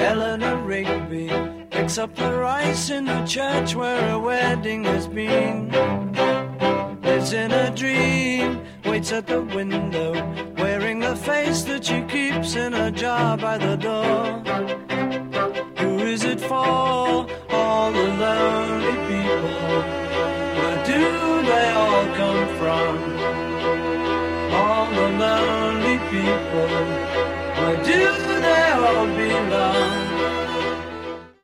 Eleanor Rigby picks up the rice in the church where a wedding has been. Lives in a dream, waits at the window, wearing the face that she keeps in a jar by the door. Who is it for? All the lonely people. Where do they all come from? All the lonely people. Where do they all belong?